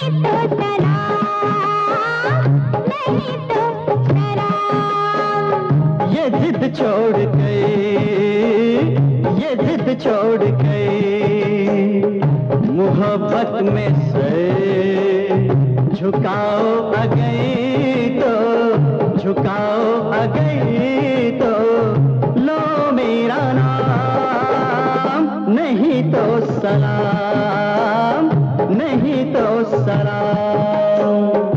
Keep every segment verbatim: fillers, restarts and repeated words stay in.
नहीं तो सलाम, नहीं तो सलाम। ये जिद छोड़ गई, ये जिद छोड़ गई, मोहब्बत में से झुकाओ आ गई तो, झुकाओ आ गई तो, लो मेरा नाम, नहीं तो सलाम, नहीं तो सलाम।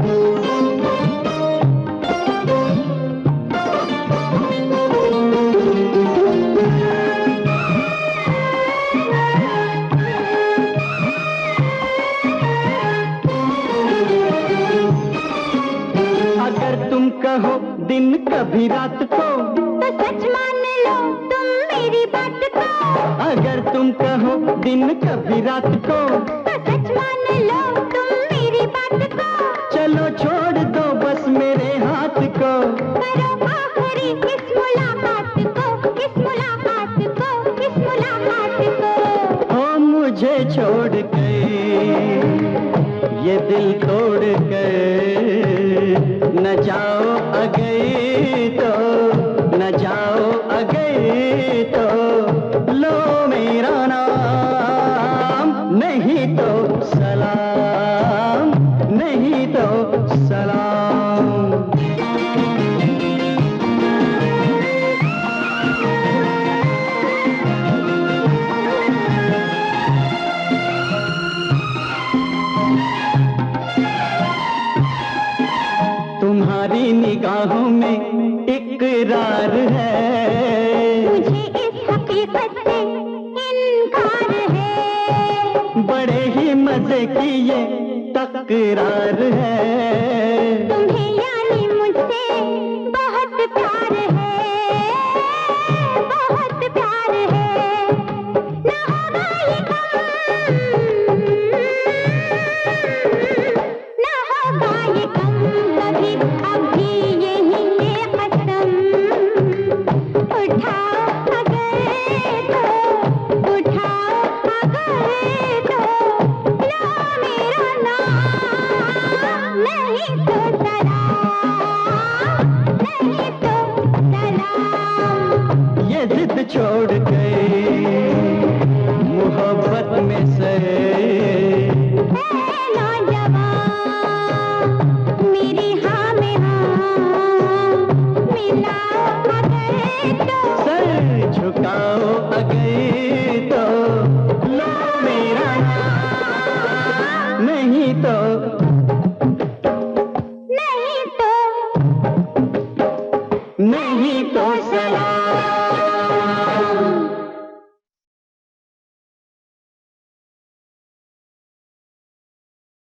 तुम कहो दिन कभी रात को, तो सच मान लो तुम मेरी बात को। अगर तुम कहो दिन कभी रात को, तो सच मान लो तुम मेरी बात को। चलो छोड़ दो बस मेरे हाथ को, करो आखिरी इस मुलाकात को, इस मुलाकात को, इस मुलाकात को। ओ मुझे छोड़ गए, ये दिल तोड़ गए, न जाओ आ गई तो, न जाओ आ गई तो, लो मेरा नाम, नहीं तो सलाम, नहीं तो सलाम। तुम्हारी निगाहों में इकरार है, मुझे इस हकीकत से इनकार है। बड़े ही मजे की ये तकरार है, तुम्हें यानी मुझसे बहुत प्यार है, बहुत प्यार है। ना होगा ये कम, ना होगा ये कम कभी, अभी यही ये कसम। उठाओ अगर तो, उठाओ अगर तो, लो मेरा नाम, नहीं तो सलाम, नहीं तो सलाम। ये जिद छोड़ गई,